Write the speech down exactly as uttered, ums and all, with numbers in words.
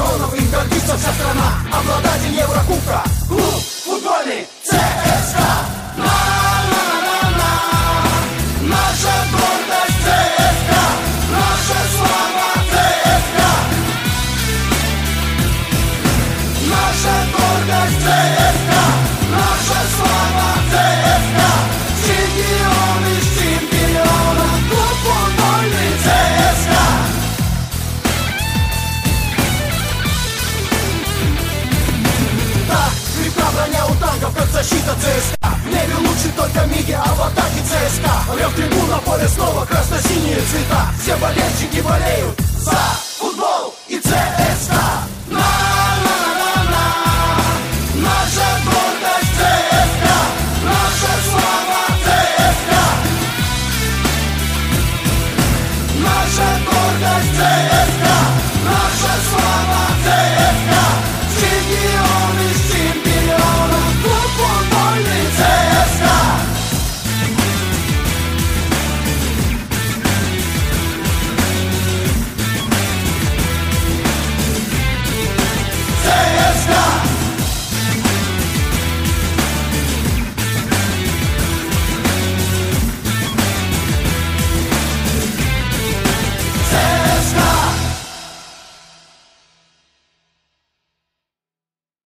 чемпионов, им гордится вся страна. Обладатель Еврокубка, клуб футбольный ЦСКА. Наша гордость ЦСКА, наша слава ЦСКА. Наша гордость ЦСКА, наша слава ЦСКА. Чемпион из чемпионов, клуб футбольный ЦСКА. Так, крепка броня у танков, как защита ЦСКА. В небе лучше только миги, а в атаке ЦСКА. Рев трибун, на поле снова красно-синие цвета. Все болельщики болеют за